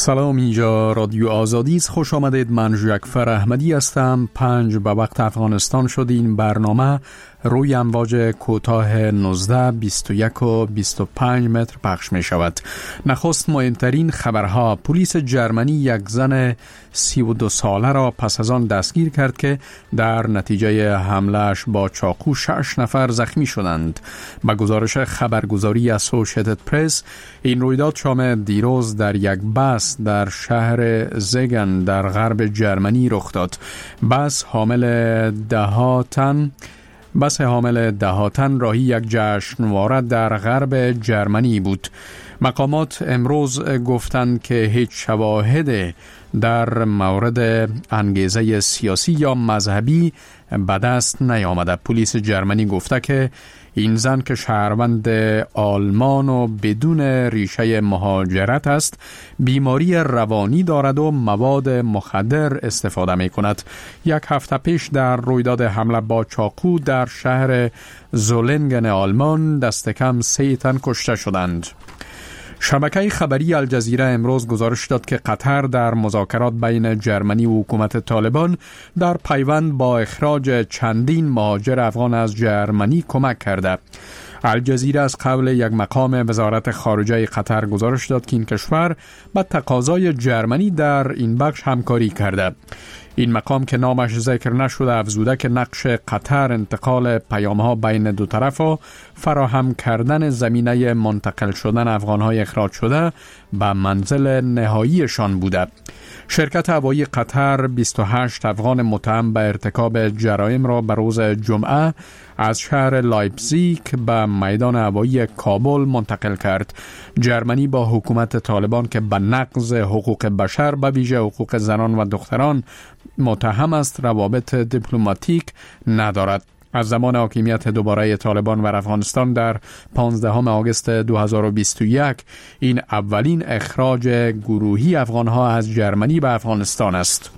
سلام، اینجا رادیو آزادی است. خوش آمدید. من جعفر احمدی هستم. 5 به وقت افغانستان شد. این برنامه روی امواج کوتاه 19، 21 و 25 متر پخش می شود. نخست مهمترین خبرها: پلیس جرمنی یک زن 32 ساله را پس از آن دستگیر کرد که در نتیجه حملهش با چاقو 6 نفر زخمی شدند. به گزارش خبرگزاری اسوشییتد پرس، این رویداد شام دیروز در یک بس در شهر زگن در غرب جرمنی رخ داد. بس حامل 10 تن راهی یک جشنواره در غرب جرمنی بود. مقامات امروز گفتند که هیچ شواهد در مورد انگیزه سیاسی یا مذهبی به دست نیامده. پلیس جرمنی گفته که این زن که شهروند آلمان و بدون ریشه مهاجرت است، بیماری روانی دارد و مواد مخدر استفاده می کند. یک هفته پیش در رویداد حمله با چاقو در شهر زولنگن آلمان دست کم 3 تن کشته شدند. شبکه خبری الجزیره امروز گزارش داد که قطر در مذاکرات بین جرمنی و حکومت طالبان در پیوند با اخراج چندین مهاجر افغان از جرمنی کمک کرده. الجزیره از قبل یک مقام وزارت خارجه قطر گزارش داد که این کشور با تقاضای جرمنی در این بخش همکاری کرده. این مقام که نامش ذکر نشده افزوده که نقش قطر انتقال پیام‌ها بین دو طرف و فراهم کردن زمینه منتقل شدن افغان‌های اخراج شده به منزل نهاییشان بوده. شرکت هوایی قطر 28 افغان متهم به ارتکاب جرایم را به روز جمعه از شهر لایپزیگ به میدان هوایی کابل منتقل کرد. جرمنی با حکومت طالبان که به نقض حقوق بشر به ویژه حقوق زنان و دختران متهم است، روابط دیپلماتیک ندارد. از زمان حاکمیت دوباره طالبان بر افغانستان در 15 آگوست 2021 این اولین اخراج گروهی افغانها از جرمنی به افغانستان است.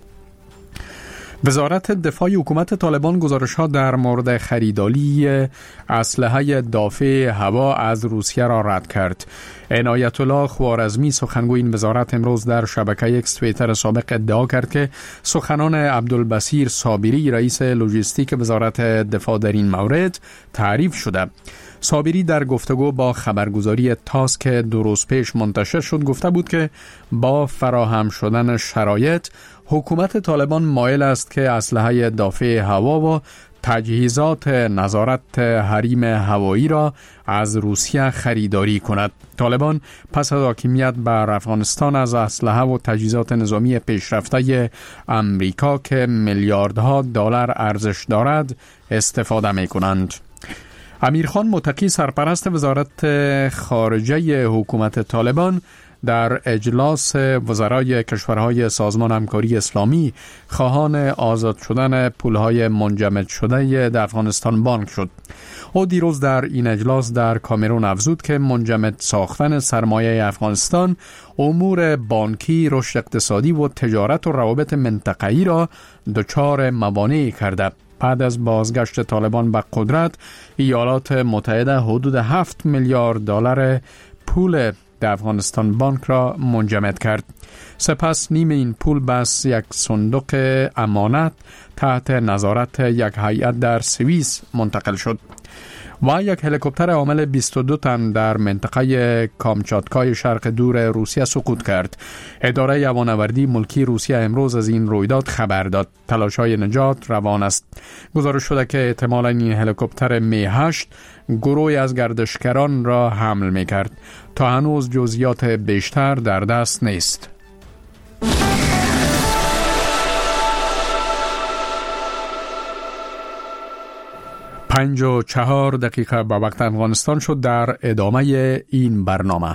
وزارت دفاع حکومت طالبان گزارش‌ها در مورد خریداری اسلحه دافع هوا از روسیه را رد کرد. عنایت الله خوارزمی سخنگوی این وزارت امروز در شبکه اکس توییتر سابق ادعا کرد که سخنان عبدالبصیر صابری رئیس لوجستیک وزارت دفاع در این مورد تعریف شده. صابری در گفتگو با خبرگزاری تاس که 2 روز پیش منتشر شد گفته بود که با فراهم شدن شرایط حکومت طالبان مایل است که اسلحه دافع هوا و تجهیزات نظارت حریم هوایی را از روسیه خریداری کند. طالبان پس از حاکمیت بر افغانستان از اسلحه و تجهیزات نظامی پیشرفته امریکا که میلیاردها دلار ارزش دارد استفاده می کنند. امیرخان متقی سرپرست وزارت خارجه حکومت طالبان در اجلاس وزرای کشورهای سازمان همکاری اسلامی خواهان آزاد شدن پولهای منجمد شده در افغانستان بانک شد. او دیروز در این اجلاس در کامرون افزود که منجمد ساختن سرمایه افغانستان امور بانکی، رشد اقتصادی و تجارت و روابط منطقه‌ای را دچار موانعی کرده. بعد از بازگشت طالبان به قدرت، ایالات متحده حدود 7 میلیارد دلار پول در افغانستان بانک را منجمد کرد. سپس نیم این پول بس یک صندوق امانت تحت نظارت یک هیئت در سوئیس منتقل شد و یک هلیکوپتر حامل 22 تن در منطقه کامچاتکای شرق دور روسیه سقوط کرد. اداره هوانوردی ملکی روسیه امروز از این رویداد خبر داد. تلاش‌های نجات روان است. گزارش شده که احتمالاً این هلیکوپتر می 8 گروهی از گردشگران را حمل می کرد. تا هنوز جزئیات بیشتر در دست نیست. 54 دقیقه به وقت افغانستان شد. در ادامه این برنامه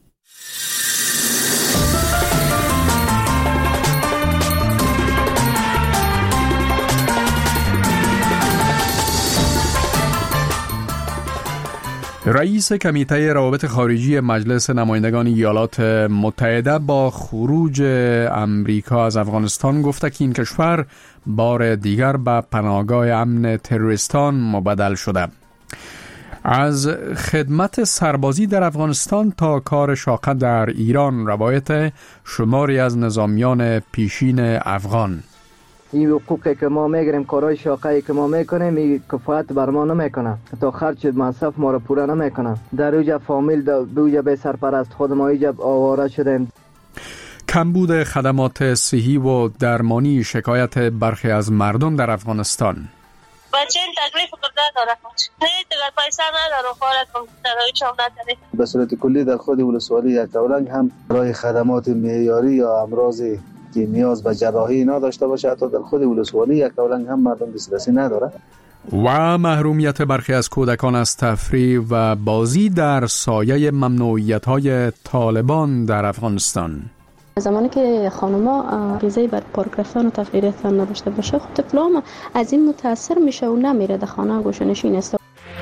رئیس کمیته روابط خارجی مجلس نمایندگان ایالات متحده با خروج امریکا از افغانستان گفته که این کشور بار دیگر به پناهگاه امن تروریستان مبدل شده. از خدمت سربازی در افغانستان تا کار شاقه در ایران، روایت شماری از نظامیان پیشین افغان. این حقوقی که ما میگیریم، کارهای شاقه‌ای که ما میکنیم، این کفایت بر ما نمیکنه، تا خرج مصرف ما رو پوره نمیکنه. در اوجا فامیل به اوجا به سرپرست خود ما ایجا آواره شدیم. کمبود خدمات صحی و درمانی شکایت برخی از مردم در افغانستان. بچه این تکلیف خود نداره، نه دیگر پیسه نداره، خواهد کمپیوترهایش هم نداره. به صورت کلی در خود ولسوالی یکاولنگ هم برای خدمات معیاری یا امراضی که نیاز به جراحی نداشته باشه، حتی در خود ولسوالی یکاولنگ هم مردم دسترسی نداره. و محرومیت برخی از کودکان از تفریح و بازی در سایه ممنوعیت‌های طالبان در افغانستان. زمانی که خانوما غذای بر پارک رفتن و تفریح رفتن نداشته باشه، خب طفلام از این متاثر میشه و نمیره در خانه گوشه نشین است.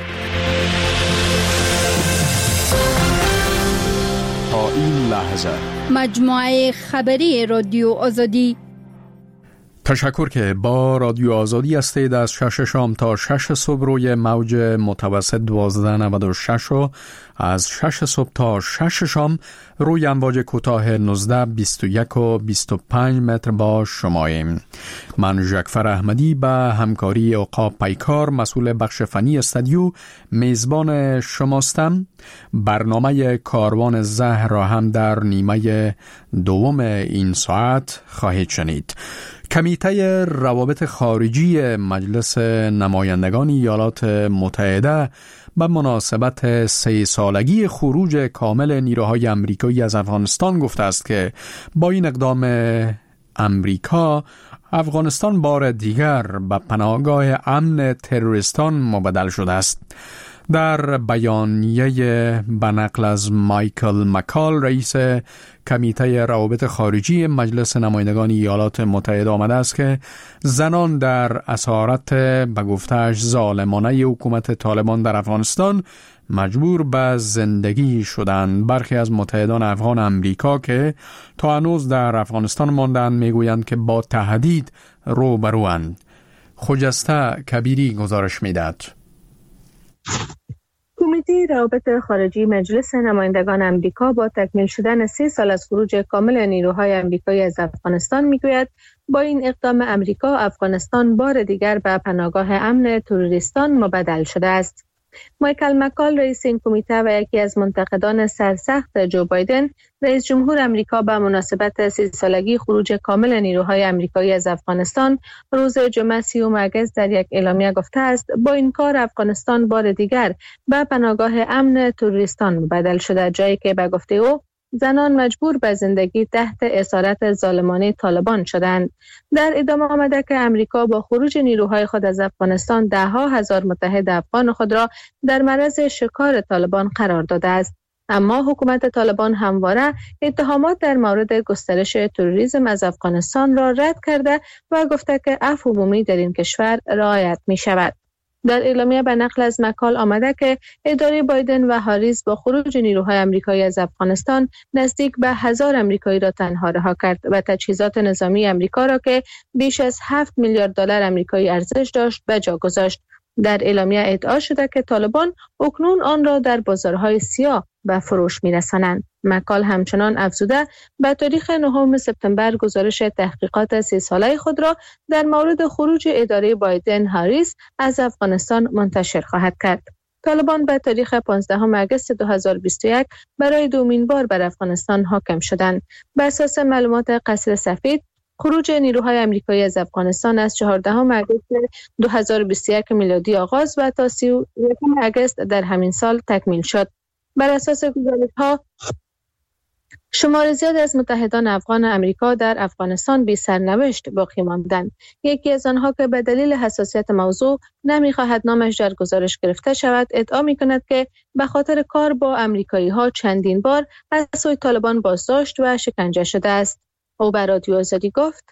تا این لحظه مجموعه خبری رادیو آزادی. تشکر که با رادیو آزادی هستید. از 6 شام تا 6 صبح روی موج متوسط 1296 و از 6 صبح تا 6 شام روی امواج کوتاه 19، 21 و 25 متر با شماییم. من ژکفر احمدی به همکاری عقاب پیکار، مسئول بخش فنی استودیو، میزبان شماستم. برنامه کاروان زهر را هم در نیمه دوم این ساعت خواهید شنید. کمیته روابط خارجی مجلس نمایندگان ایالات متحده به مناسبت 3 سالگی خروج کامل نیروهای آمریکایی از افغانستان گفته است که با این اقدام امریکا، افغانستان بار دیگر به پناهگاه امن تروریستان مبدل شده است. در بیانیه به نقل از مایکل مکال، رئیس کمیته روابط خارجی مجلس نمایندگان ایالات متحده آمده است که زنان در اسارت به گفته‌اش ظالمانه حکومت طالبان در افغانستان مجبور به زندگی شدند. برخی از متحدان افغان امریکا که تا هنوز در افغانستان ماندند میگویند که با تهدید روبروند. خجسته کبیری گزارش میدهد. کمیته روابط خارجی مجلس نمایندگان آمریکا با تکمیل شدن 3 سال از خروج کامل نیروهای آمریکایی از افغانستان میگوید با این اقدام امریکا، افغانستان بار دیگر به پناهگاه امن تروریستان مبدل شده است. مایکل مکال، رئیس این کمیته و یکی از منتقدان سرسخت جو بایدن، رئیس جمهور آمریکا، به مناسبت 30 سالگی خروج کامل نیروهای آمریکایی از افغانستان روز جمعه 30 اگست در یک اعلامیه گفته است با این کار افغانستان بار دیگر به پناهگاه امن تروریستان مبدل شده، جایی که به گفته او زنان مجبور به زندگی تحت اسارت ظالمانه طالبان شدند. در ادامه آمده که امریکا با خروج نیروهای خود از افغانستان 10,000 متحد افغان خود را در معرض شکار طالبان قرار داده است. اما حکومت طالبان همواره اتهامات در مورد گسترش تروریسم از افغانستان را رد کرده و گفته که عفو عمومی در این کشور رعایت می شود. در اعلامیه به نقل از مکال آمده که اداره بایدن و هاریس با خروج نیروهای آمریکایی از افغانستان نزدیک به 1000 آمریکایی را تنها رها کرد و تجهیزات نظامی آمریکا را که بیش از 7 میلیارد دلار آمریکایی ارزش داشت به جا گذاشت. در اعلامیه ادعا شده که طالبان اکنون آن را در بازارهای سیاه به فروش می‌رسانند. مکال همچنان افزوده به تاریخ 9 سپتامبر گزارش تحقیقات 3 ساله خود را در مورد خروج اداره بایدن هاریس از افغانستان منتشر خواهد کرد. طالبان به تاریخ 15 اگست 2021 برای دومین بار بر افغانستان حاکم شدند. بر اساس معلومات قصر سفید، خروج نیروهای آمریکایی از افغانستان از 14 اگست 2021 میلادی آغاز و تا 31 اگست در همین سال تکمیل شد. بر اساس گزارش‌ها، شمار زیاد از متحدان افغان امریکا در افغانستان بی سرنوشت باقی ماندند. یکی از آنها که به دلیل حساسیت موضوع نمی‌خواهد نامش در گزارش گرفته شود، ادعا می‌کند که به خاطر کار با آمریکایی‌ها چندین بار از سوی طالبان بازداشت و شکنجه شده است. او به رادیو آزادی گفت: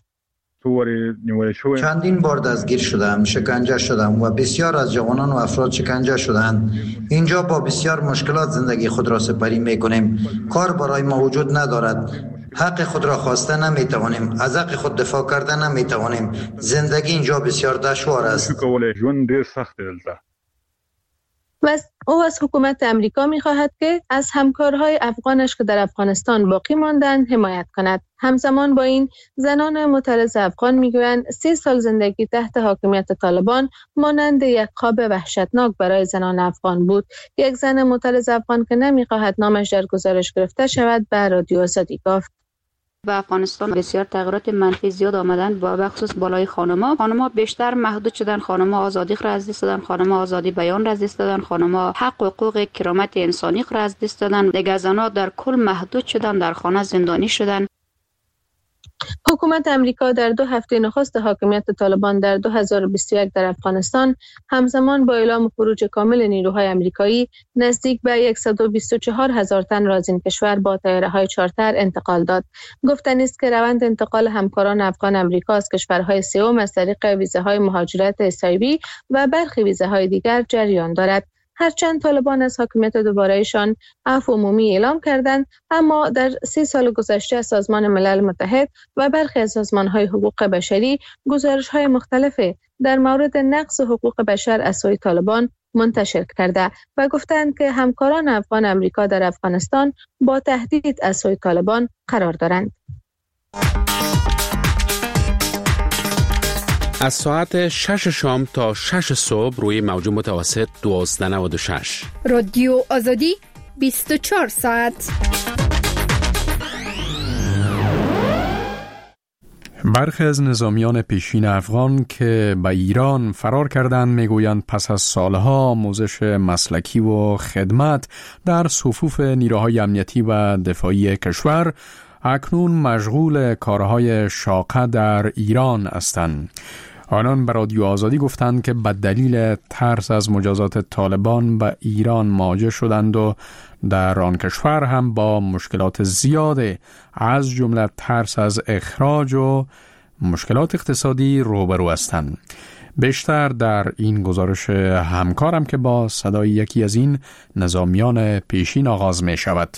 چندین بار دستگیر شدم، شکنجه شدم و بسیار از جوانان و افراد شکنجه شدند. اینجا با بسیار مشکلات زندگی خود را سپری می‌کنیم. کار برای ما وجود ندارد. حق خود را خواسته نمی‌توانیم. از حق خود دفاع کرده نمی‌توانیم. زندگی اینجا بسیار دشوار است. و او از حکومت امریکا می‌خواهد که از همکارهای افغانش که در افغانستان باقی ماندند حمایت کند. همزمان با این زنان معترض افغان میگویند 30 سال زندگی تحت حاکمیت طالبان مانند یک خواب وحشتناک برای زنان افغان بود. یک زن معترض افغان که نمی‌خواهد نامش در گزارش گرفته شود به رادیو آزادی گفت: و افغانستان بسیار تغییرات منفی زیاد آمدن، با بخصوص بالای خانم‌ها بیشتر محدود شدن، خانم‌ها آزادی را از دست دادن، خانم‌ها آزادی بیان را از دست دادن، خانم‌ها حق و حقوق کرامت انسانی را از دست دادن، دیگر زن‌ها در کل محدود شدن، در خانه زندانی شدن. حکومت امریکا در 2 هفته نخست حاکمیت طالبان در 2021 در افغانستان همزمان با اعلام خروج کامل نیروهای امریکایی نزدیک به 124,000 تن را از این کشور با طیاره‌های چارتر انتقال داد. گفتنی است که روند انتقال همکاران افغان امریکا از کشورهای سوم از طریق ویزاهای مهاجرت اسایبی و برخی ویزاهای دیگر جریان دارد. هرچند طالبان از حاکمیت دوباره‌شان عفو عمومی اعلام کردند، اما در 30 سال گذشته سازمان ملل متحد و برخی از سازمان‌های حقوق بشری گزارش‌های مختلف در مورد نقض حقوق بشر از سوی طالبان منتشر کرده و گفتند که همکاران افغان امریکا در افغانستان با تهدید از سوی طالبان قرار دارند. از ساعت 6 شام تا 6 صبح روی موج متوسط 1296 رادیو آزادی 24 ساعت. برخی از نظامیان پیشین افغان که به ایران فرار کردند میگویند پس از سالها آموزش مسلکی و خدمت در صفوف نیروهای امنیتی و دفاعی کشور اکنون مشغول کارهای شاقه در ایران هستند. آنان به رادیو آزادی گفتند که به دلیل ترس از مجازات طالبان به ایران مواجه شدند و در آن کشور هم با مشکلات زیاد از جمله ترس از اخراج و مشکلات اقتصادی روبرو هستند. بیشتر در این گزارش همکارم که با صدای یکی از این نظامیان پیشین آغاز می شود.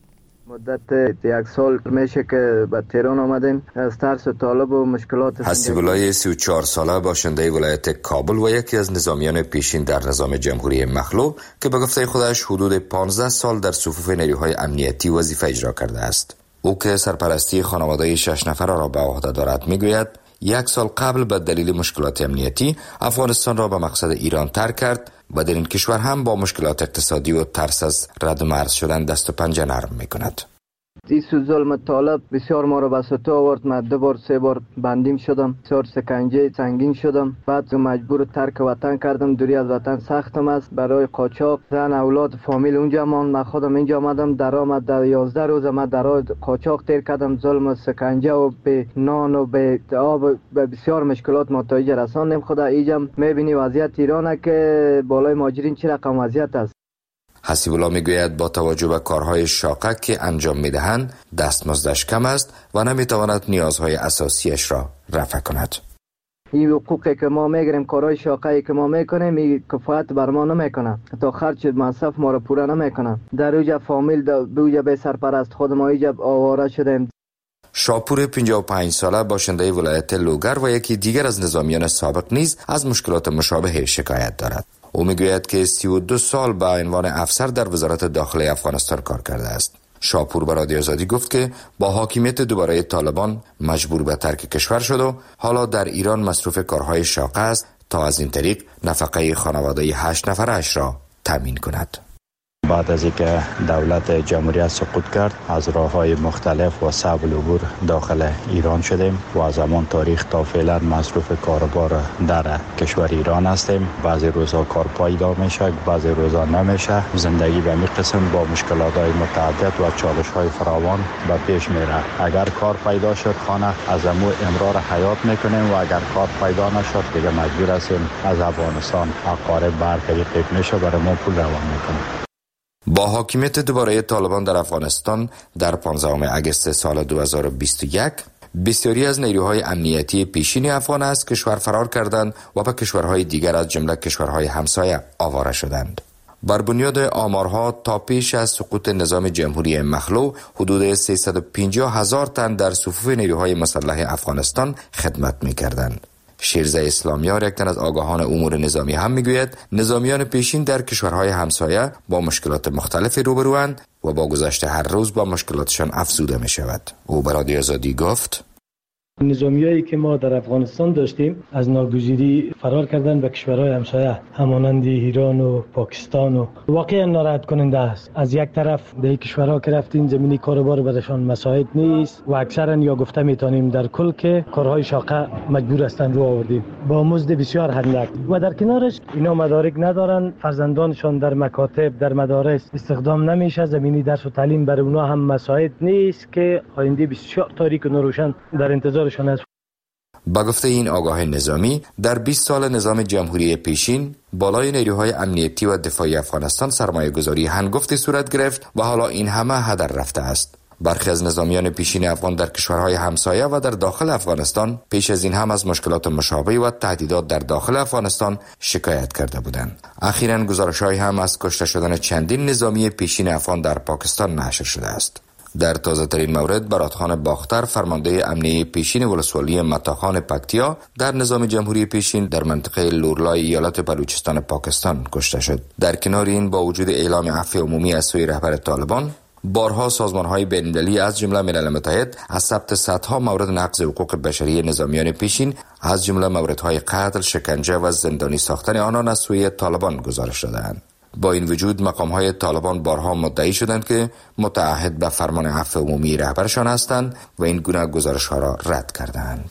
مدت 1 سال میشه که به تهران آمدیم از ترس طالب و مشکلات. حسیب الله 34 ساله باشنده ولایت کابل و یکی از نظامیان پیشین در نظام جمهوری مخلوع که به گفته خودش حدود 15 سال در صفوف نیروهای امنیتی وظیفه اجرا کرده است. او که سرپرستی خانواده 6 نفر را به عهده دارد میگوید 1 سال قبل به دلیل مشکلات امنیتی افغانستان را به مقصد ایران ترک کرد و در این کشور هم با مشکلات اقتصادی و ترس از رد مرز شدن دست و پنجه نرم میکند. این ظلم طالب بسیار ما رو به سطح آورد. من 2 بار 3 بار بندیم شدم، بسیار سکنجه سنگین شدم، بعد مجبور ترک وطن کردم. دوری از وطن سختم است برای قاچاق. زن اولاد فامیل اونجا ماند، من خودم اینجا آمدم. درآمد در 11 روز من در قاچاق تیر کردم. ظلم و سکنجه و به نان و به آب و بسیار مشکلات متوجه رساندیم. خدا اینجا میبینی وضعیت ایرانه که بالای مهاجرین چه رقم وضعیت است. حسیب الله میگوید با توجه به کارهای شاقه که انجام میدهند دستمزدش کم است و نمیتواند نیازهای اساسیش را رفع کند. این حقوقی که ما میگیریم، کارهای شاقه‌ای که ما میکنیم، این کفایت بر ما نمیکنه، تا خرج مصرف ما را پوره نمیکنه. در اوجا فامیل بوجا به سرپرست خود ما اینجا آواره شدیم. شاپور 55 ساله باشنده ولایت لوگر و یکی دیگر از نظامیان سابق نیز از مشکلات مشابه شکایت دارد. او میگوید که 32 سال به عنوان افسر در وزارت داخلی افغانستان کار کرده است. شاپور به رادیو آزادی گفت که با حاکمیت دوباره طالبان مجبور به ترک کشور شد و حالا در ایران مصروف کارهای شاقه است تا از این طریق نفقه خانواده 8 نفرش را تامین کند. بعد از اینکه دولت جمهوریت سقوط کرد از راه‌های مختلف و صعب العبور داخل ایران شدیم و از همان تاریخ تا فعلا مصروف کاربار در کشور ایران هستیم. بعضی روزا کار پیدا میشه، بعضی روزا نمیشه. زندگی به این قسم با مشکلات‌های متعدد و چالش‌های فراوان به پیش میره. اگر کار پیدا شد خانه از امور امرار حیات میکنیم و اگر کار پیدا نشد دیگه مجبور هستیم از افغانستان اقارب بر طریق میشه برای ما پول روان میکنیم. با حاکمیت دوباره طالبان در افغانستان در 15 اگست سال 2021 بسیاری از نیروهای امنیتی پیشین افغان از کشور فرار کردند و به کشورهای دیگر از جمله کشورهای همسایه آواره شدند. بر بنیاد آمارها تا پیش از سقوط نظام جمهوری مخلوع حدود 350,000 تن در صفوف نیروهای مسلح افغانستان خدمت می‌کردند. شیرزه اسلامیار، یک تن از آگاهان امور نظامی، هم میگوید نظامیان پیشین در کشورهای همسایه با مشکلات مختلفی روبروند و با گذشت هر روز با مشکلاتشان افزوده می شود. او به رادیو آزادی گفت: نظامیایی که ما در افغانستان داشتیم از ناگزیری فرار کردن به کشورهای همسایه همانند ایران و پاکستان و واقعا ناراحت کننده است. از یک طرف در این کشورها که رفتیم زمینی کاروبار برشان مساعد نیست و اکثرا یا گفته میتونیم در کل که کارهای شاقه مجبور هستند رو آوردیم با مزد بسیار اندک و در کنارش اینا مدارک ندارن، فرزندانشان در مکاتب در مدارس استخدام نمیشه، زمینی درس و تعلیم برای اونها هم مساعد نیست که آینده بسیار تاریک و ناروشن در انتظار. با گفته این آگاه نظامی، در 20 سال نظام جمهوری پیشین بالای نیروهای امنیتی و دفاعی افغانستان سرمایه گذاری هنگفتی صورت گرفت و حالا این همه هدر رفته است. برخی از نظامیان پیشین افغان در کشورهای همسایه و در داخل افغانستان پیش از این هم از مشکلات مشابه و تهدیدات در داخل افغانستان شکایت کرده بودند. اخیراً گزارش‌هایی هم از کشته شدن چندین نظامی پیشین افغان در پاکستان نشر شده است. در تازه ترین مورد برادخان باختر، فرمانده امنیه پیشین ولسوالی متاخان پکتیا در نظام جمهوری پیشین در منطقه لورلای ایالت بلوچستان پاکستان کشته شد. در کنار این با وجود اعلام عفو عمومی از سوی رهبر طالبان، بارها سازمان‌های بین‌المللی از جمله ملل متحد از ثبت صدها مورد نقض حقوق بشری نظامیان پیشین از جمله موردهای قتل، شکنجه و زندانی ساختن آنان از سوی طالبان گزارش دادند. با این وجود مقام‌های طالبان بارها مدعی شدند که متعهد به فرمان عفو عمومی رهبرشان هستند و این گونه گزارش‌ها را رد کردند.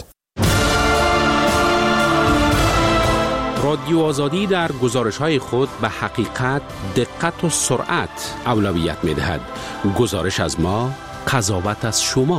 رادیو آزادی در گزارش‌های خود به حقیقت، دقت و سرعت اولویت می‌دهد. گزارش از ما، قضاوت از شما.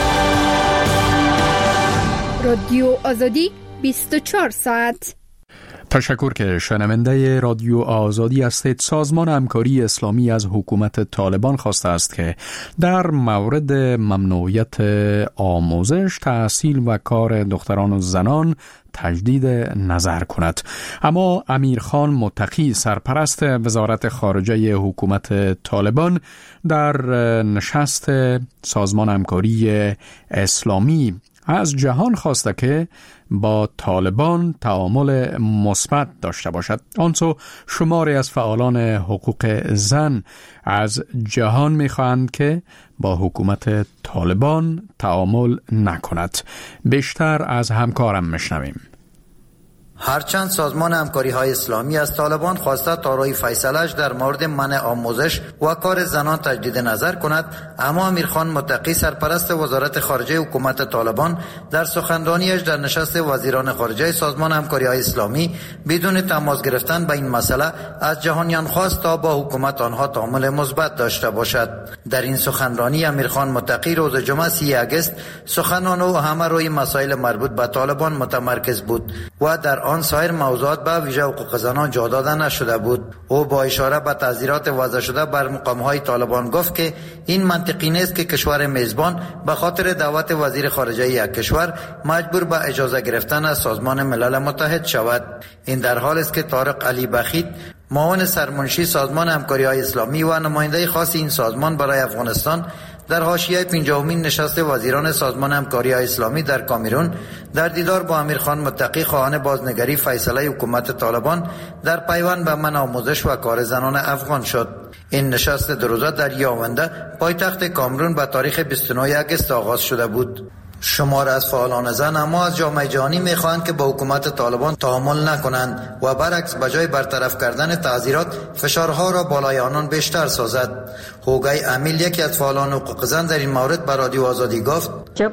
رادیو آزادی 24 ساعت. تشکر که شنونده رادیو آزادی هستید. سازمان همکاری اسلامی از حکومت طالبان خواسته است که در مورد ممنوعیت آموزش، تحصیل و کار دختران و زنان تجدید نظر کند. اما امیرخان متقی، سرپرست وزارت خارجه حکومت طالبان، در نشست سازمان همکاری اسلامی از جهان خواسته که با طالبان تعامل مثبت داشته باشد. آنسو شماری از فعالان حقوق زن از جهان می‌خواهند که با حکومت طالبان تعامل نکند. بیشتر از همکارم میشنویم. هرچند سازمان همکاری های اسلامی از طالبان خواسته تا روی فیصله‌اش در مورد منع آموزش و کار زنان تجدید نظر کند، اما امیرخان متقی، سرپرست وزارت خارجه حکومت طالبان، در سخنرانیش در نشست وزیران خارجه سازمان همکاری های اسلامی بدون تماس گرفتن به این مسئله از جهانیان خواست تا با حکومت آنها تعامل مثبت داشته باشد. در این سخنرانی امیرخان متقی روز جمعه 30 اگست سخنان او همه روی مسائل مربوط به طالبان متمرکز بود و در آن سایر موضوعات به ویژه حقوق زنان جا داده نشده بود. او با اشاره به تعزیرات وضع شده بر مقام‌های طالبان گفت که این منطقی نیست که کشور میزبان به خاطر دعوت وزیر خارجه یک کشور مجبور به اجازه گرفتن از سازمان ملل متحد شود. این در حالی است که طارق علی بخیت، معاون سرمنشی سازمان همکاری‌های اسلامی و نماینده خاص این سازمان برای افغانستان، در حاشیه 50مین نشست وزیران سازمان همکاری‌های اسلامی در کامیرون در دیدار با امیرخان متقی خواهان بازنگری فیصله حکومت طالبان در پیوند به منع آموزش و کار زنان افغان شد. این نشست دو روزه در یاونده، پایتخت کامرون، به تاریخ 29 اگست آغاز شده بود. شمار از فعالان زن اما از جامعه جهانی میخواهند که با حکومت طالبان تعامل نکنند و برعکس به جای برطرف کردن تعزیرات فشارها را بالای آنان بیشتر سازد. هوگای امیل، یکی از فعالان حقوق زن، در این مورد به رادیو آزادی گفت: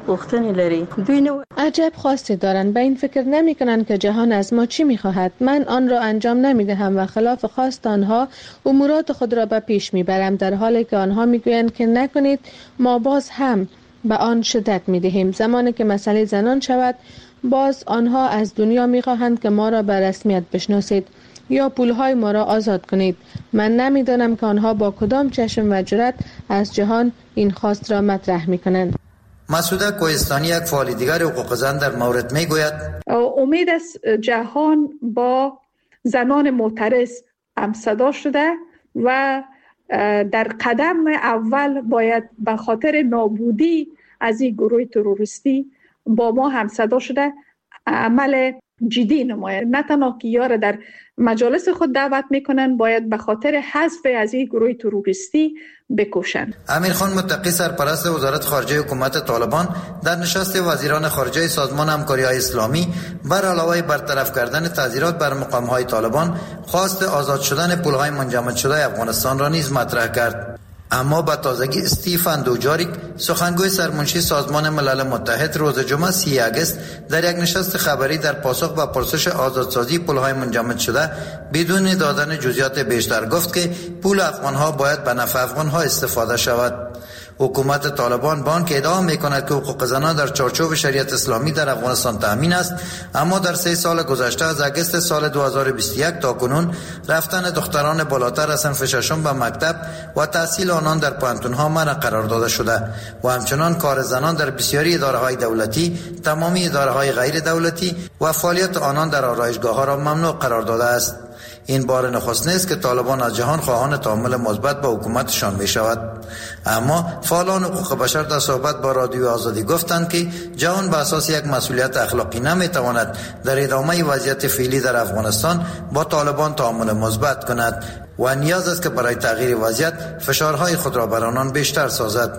عجب خواستی دارند، به این فکر نمی کنند که جهان از ما چی میخواهد. من آن را انجام نمی دهم و خلاف خواست آنها امورات خود را به پیش میبرم، در حالی که آنها میگویند که نکنید، ما باز هم به آن شدت می دهیم. زمانی که مسئله زنان شود، باز آنها از دنیا می خواهند که ما را به رسمیت بشناسید یا پولهای ما را آزاد کنید. من نمی دانم که آنها با کدام چشم و جرأت از جهان این خواست را مطرح می کنند. مسعوده کوهستانی، یک فعال دیگر حقوق زن، در مورد می گوید: امید است جهان با زنان معترض همصدا شده و در قدم اول باید به خاطر نابودی از این گروه تروریستی با ما همصدا شده عمل جدی نماید. نه تنها که یار در مجالس خود دعوت میکنن، باید به خاطر حذف از این گروه تروریستی بکوشند. امیرخان متقی سرپرست وزارت خارجه حکومت طالبان در نشست وزیران خارجه سازمان همکاری‌های اسلامی بر علاوه برطرف کردن تعزیرات بر مقام‌های طالبان خواست آزاد شدن پول‌های منجمد شده افغانستان را نیز مطرح کرد. اما با تازگی استیفن دوجاریک سخنگوی سرمنشی سازمان ملل متحد روز جمعه 30 اگست در یک نشست خبری در پاسخ به پرسش آزادسازی پول‌های منجمد شده بدون دادن جزئیات بیشتر گفت که پول افغان‌ها باید به نفع افغان‌ها استفاده شود. حکومت طالبان با آنکه ادعا می‌کند که حقوق زنان در چارچوب شریعت اسلامی در افغانستان تأمین است، اما در 3 سال گذشته از اگست سال 2021 تا کنون رفتن دختران بالاتر از صنف ششم به مکتب و تحصیل آنان در پانتون‌ها منع قرار داده شده و همچنان کار زنان در بسیاری اداره‌های دولتی، تمامی اداره‌های غیر دولتی و فعالیت آنان در آرایشگاه‌ها را ممنوع قرار داده است. این بار نخست نیست که طالبان از جهان خواهان تعامل مثبت با حکومتشان می شود. اما فعالان حقوق بشر در صحبت با رادیو آزادی گفتند که جهان به اساس یک مسئولیت اخلاقی نمی تواند در ادامه وضعیت فعلی در افغانستان با طالبان تعامل مثبت کند و نیاز است که برای تغییر وضعیت فشارهای خود را بر آنان بیشتر سازد.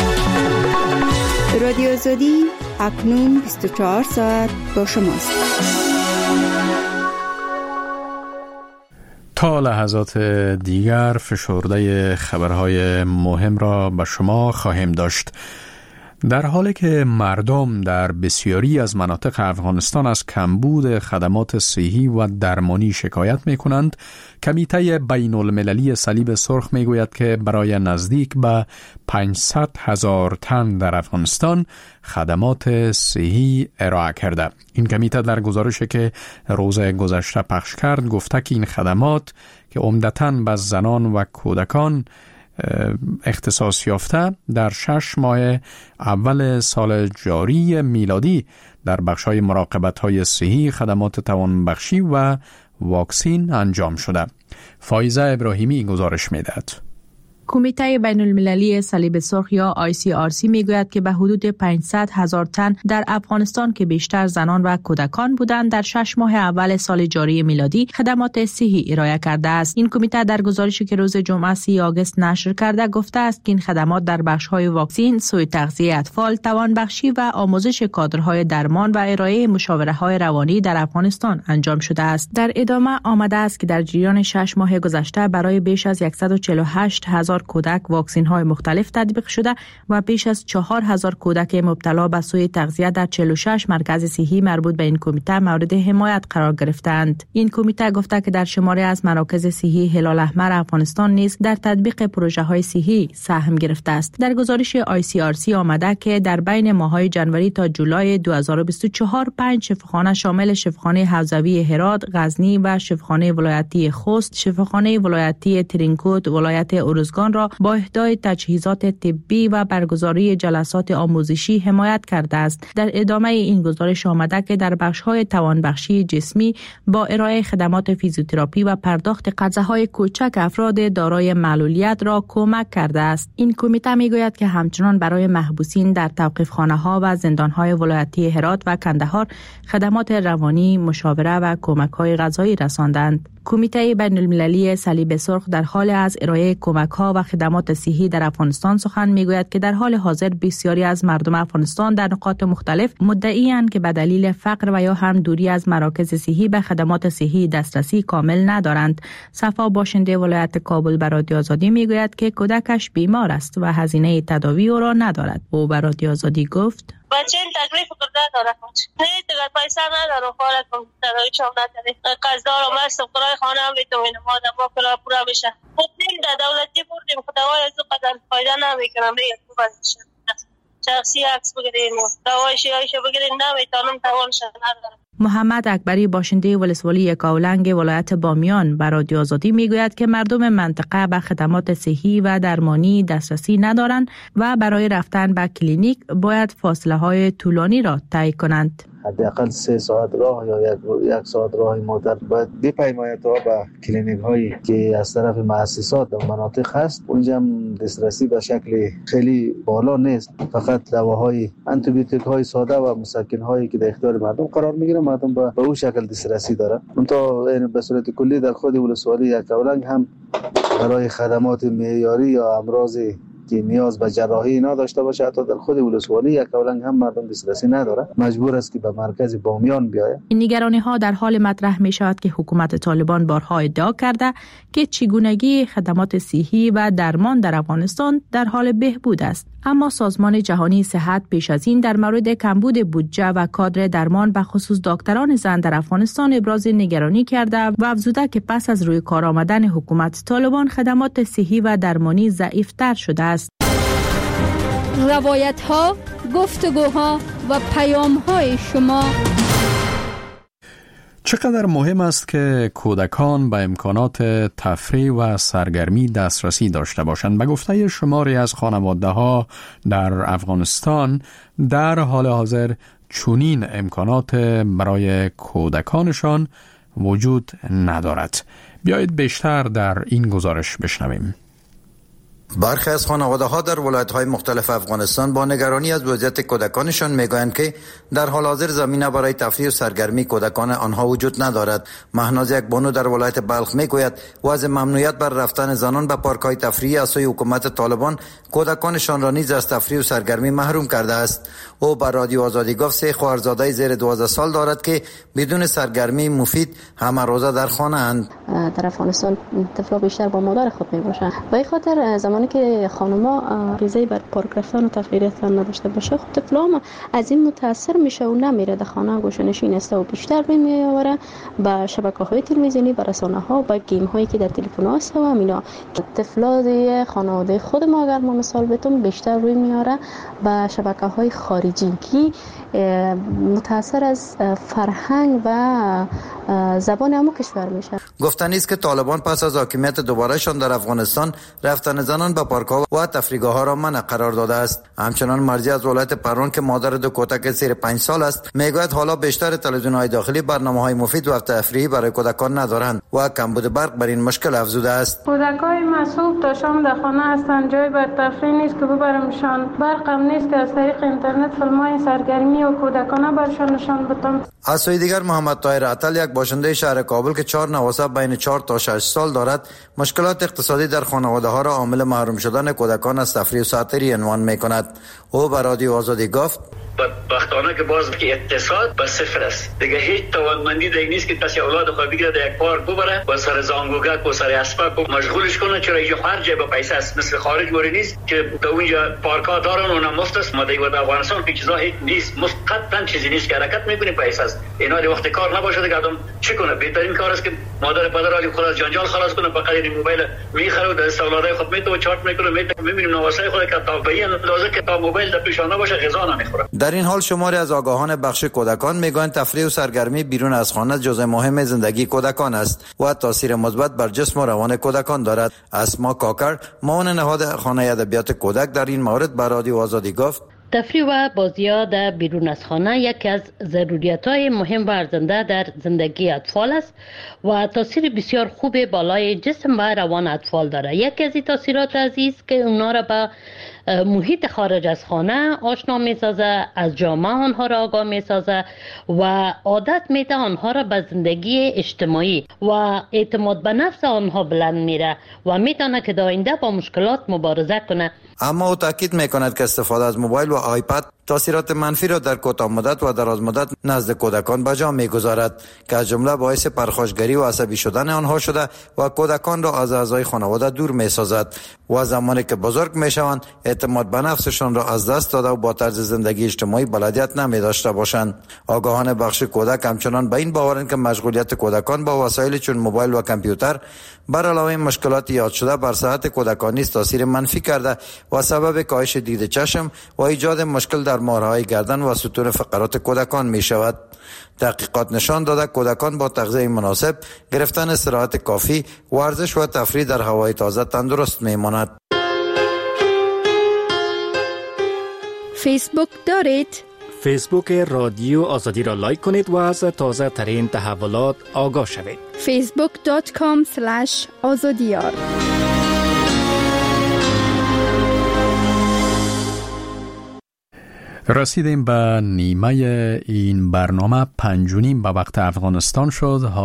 رادیو آزادی اکنون 24 ساعت با شماست. تا لحظات دیگر فشرده خبرهای مهم را به شما خواهیم داشت. در حالی که مردم در بسیاری از مناطق افغانستان از کمبود خدمات صحی و درمانی شکایت می کنند، کمیته بین المللی صلیب سرخ می گوید که برای نزدیک به 500,000 تن در افغانستان خدمات صحی ارائه کرده. این کمیته در گزارشی که روز گذشته پخش کرد گفته که این خدمات که عمدتاً به زنان و کودکان اختصاص یافته در 6 ماه اول سال جاری میلادی در بخش‌های مراقبت‌های صحی، خدمات توانبخشی و واکسین انجام شده. فایزه ابراهیمی گزارش می‌دهد. کمیته بین المللی صلیب سرخ یا ICRC میگوید که به حدود 500,000 تن در افغانستان که بیشتر زنان و کودکان بودند در 6 ماه اول سال جاری میلادی خدمات صحی ارائه کرده است. این کمیته در گزارشی که روز جمعه 30 آگوست نشر کرده گفته است که این خدمات در بخش‌های واکسین، سوء تغذیه اطفال، توانبخشی و آموزش کادرهای درمان و ارائه مشاوره‌های روانی در افغانستان انجام شده است. در ادامه آمده است که در جریان 6 ماه گذشته برای بیش از 148,000 کودک واکسین های مختلف تطبیق شده و بیش از 4,000 کودک مبتلا به سوء تغذیه در 46 مرکز صحی مربوط به این کمیته مورد حمایت قرار گرفتند. این کمیته گفته که در شماری از مراکز صحی هلال احمر افغانستان نیز در تطبیق پروژه های صحی سهم گرفته است. در گزارش ICRC آمده که در بین ماه‌های جنوری تا جولای 2024 5 شفاخانه شامل شفاخانه حوزوی هرات، غزنی و شفاخانه ولایتی خوست، شفاخانه ولایتی ترینکوت، ولایت ارزگان را با اهدای تجهیزات طبی و برگزاری جلسات آموزشی حمایت کرده است. در ادامه این گزارش آمده که در بخش‌های توانبخشی جسمی با ارائه خدمات فیزیوتراپی و پرداخت قرضه‌های کوچک افراد دارای معلولیت را کمک کرده است. این کمیته میگوید که همچنان برای محبوسین در توقیفخانه‌ها و زندان‌های ولایتی هرات و کندهار خدمات روانی، مشاوره و کمک‌های غذایی رساندند. کمیته بین المللی صلیب سرخ در حال از ارائه کمک‌ها و خدمات صحی در افغانستان سخن میگوید که در حال حاضر بسیاری از مردم افغانستان در نقاط مختلف مدعی‌اند که به دلیل فقر و یا هم دوری از مراکز صحی به خدمات صحی دسترسی کامل ندارند. صفا باشنده ولایت کابل به رادیو آزادی میگوید که کودکش بیمار است و هزینه تداوی او را ندارد. او به رادیو آزادی گفت: بچه این تکلیف کرده داره نه دیگر پیسه نداره خواهد کمپیوترهایی چون نداره قصدار و مست قرای خانه هم بیتومینه مادم با کلا پورا بشه خود نیم در دولتی بردیم خداوای از او قدر فایده نمیکنم به یک بازشه شخصی عکس بگیریم دوای شیعایش بگیریم نمیتانم توانش نداره. محمد اکبری باشنده ولسوالی یکاولنگ ولایت بامیان به رادیو آزادی میگوید که مردم منطقه به خدمات صحی و درمانی دسترسی ندارند و برای رفتن به کلینیک باید فاصله های طولانی را طی کنند. حداقل 3 ساعت راه یا 1 ساعت راه مادر باید بپیماید تا به کلینیک هایی که از طرف مؤسسات در مناطق هست. اونجا هم دسترسی به شکل خیلی بالا نیست، فقط دواهای آنتیبیوتیک های ساده و مسکن هایی که در اختیار مردم قرار میگیره، مردم به اون شکل دسترسی داره. تا به صورت کلی در خود ولسوالی یک اولنگ هم برای خدمات معیاری یا امراضی که نیاز به جراحی اینا داشته باشه، حتی در خود ولسوالی یک اولنگ هم مردم دسترسی نداره، مجبور است که به مرکز بامیان بیاید. این نگرانی ها در حال مطرح می شود که حکومت طالبان بارها ادعا کرده که چگونگی خدمات صحی و درمان در افغانستان در حال بهبود است. اما سازمان جهانی صحت پیش از این در مورد کمبود بودجه و کادر درمان به خصوص دکتران زن در افغانستان ابراز نگرانی کرده و افزوده که پس از روی کار آمدن حکومت طالبان خدمات صحی و درمانی ضعیف‌تر شده است. روایت ها، گفتگوها و پیام های شما. چقدر مهم است که کودکان به امکانات تفریح و سرگرمی دسترسی داشته باشند. به گفته شماری از خانواده ها در افغانستان در حال حاضر چنین امکانات برای کودکانشان وجود ندارد. بیایید بیشتر در این گزارش بشنویم. برخی از خانواده‌ها در ولایت‌های مختلف افغانستان با نگرانی از وضعیت کودکانشان می‌گویند که در حال حاضر زمینه برای تفریح و سرگرمی کودکان آنها وجود ندارد. مهناز یک بانو در ولایت بلخ می‌گوید وضع ممنوعیت بر رفتن زنان به پارک‌های تفریحی از سوی حکومت طالبان کودکانشان را نیز از تفریح و سرگرمی محروم کرده است. او بر رادیو آزادی گفت 3 خواهرزاده زیر 12 سال دارد که بدون سرگرمی مفید همه روزه در خانه اند. در افغانستان طفلا بیشتر با مادر خود میباشند. به این خاطر زمانی که خانم‌ها غذای بر پارک رفتن و تفریح رفتن نداشته باشه، خب طفلام از این متاثر میشه و نمیره در خانه گوشه‌نشین است و بیشتر روی میآوره به شبکه‌های تلویزیونی، به رسانه‌ها، به گیم‌هایی که در تلفن هست و اینا. طفلای خانواده خود ما اگر ما مثال بتون بیشتر روی میاره به شبکه‌های خارجی که متاثر از فرهنگ و زبان همون کشور میشه. گفتنی است که طالبان پس از حاکمیت دوبارهشان در افغانستان رفتن زنان به پارک‌ها و تفریحگاه‌ها را منع قرار داده است. همچنان مرزی از ولایت پران که مادر دو کودک زیر 5 سال است میگوید حالا بیشتر تلویزیون‌های داخلی برنامه‌های مفید و تفریحی برای کودکان ندارند و کمبود برق بر این مشکل افزوده است. کودکای مسئول تا شام در خانه هستند، جای بر تفریح نیست که ببرمشان، برق هم نیست که از طریق اینترنت فیلم‌های سرگرمی و کودکانه برشان نشان بدم. از سوی دیگر محمد طاهر عطل یک باشنده شهر کابل که 4 نواسه بین 4 تا 6 سال دارد مشکلات اقتصادی در خانواده‌ها را عامل محروم شدن کودکان از تفریح و ساتری عنوان می‌کند. او بر رادیو آزادی گفت بدبختانه که باز که اقتصاد به صفر است دیگه، هیچ توانمندی دیگه نیست که کسی اولاد خود بگیره در یک پارک ببره و سر زانگوگک و سر اسباب و مشغولش کنه، چرا اینجا هر جای با پیسه است، مثل خارج گوری نیست که در اونجا پارک ها دارن اونم مفت است. ما در افغانستان که چیزا هیچ نیست، مفت چیزی نیست که حرکت میکنی پیسه است. اینا در وقت کار نباشه دیگه آدم چی کنه؟ بهترین کار است که مادر پدر علی خود از جنجال خلاص کنه، فقط این موبایل میخره و در اولادای خود میتو چارت میکنه، میبینیم نواسای خود که تا به این اندازه که تا موبایل در پیشانه باشه غذا نمیخوره. در این حال شماری از آگاهان بخش کودکان میگویند تفریح و سرگرمی بیرون از خانه جزء مهم زندگی کودکان است و تاثیر مثبت بر جسم و روان کودکان دارد. اسما کاکر معاون نهاد خانه ادبیات کودک در این مورد بر رادیو آزادی گفت تفریح و بازی‌ها در بیرون از خانه یکی از ضروریات‌های مهم و ارزنده در زندگی اطفال است و تاثیر بسیار خوب بالای جسم و روان اطفال دارد. یکی از این تاثیرات عزیز که اونا را به محیط خارج از خانه آشنا می‌سازه، از جامعه آنها را آگاه می‌سازه و عادت میده آنها را به زندگی اجتماعی و اعتماد به نفس آنها بلند میره و میتونه که در آینده با مشکلات مبارزه کنه. اما او تاکید میکند که استفاده از موبایل و آیپد تاثیرات منفی را در کوتاه مدت و دراز مدت نزد کودکان به جا میگذارد که از جمله باعث پرخاشگری و عصبی شدن آنها شده و کودکان را از اعضای خانواده دور میسازد و زمانی که بزرگ میشوند اعتماد به نفسشان را از دست داده و با طرز زندگی اجتماعی بلدیت نمی داشته باشند. آگاهان بخش کودک همچنان به این باورند که مشغولیت کودکان با وسایل چون موبایل و کامپیوتر بر علاوه مشکلات یاد شده بر صحت کودکان نیز تاثیر منفی کرده و سبب کاهش دید چشم و ایجاد مشکل در مهرهای گردن و ستون فقرات کودکان می شود. تحقیقات نشان داده کودکان با تغذیه مناسب، گرفتن استراحت کافی، ورزش و تفریح در هوای تازه تندرست می ماند. فیسبوک دارید؟ فیسبوک رادیو آزادی را لایک کنید و از تازه ترین تحولات آگاه شوید. facebook.com/azadiyar. رسیدیم به نیمه این برنامه. 5:30 به وقت افغانستان شد.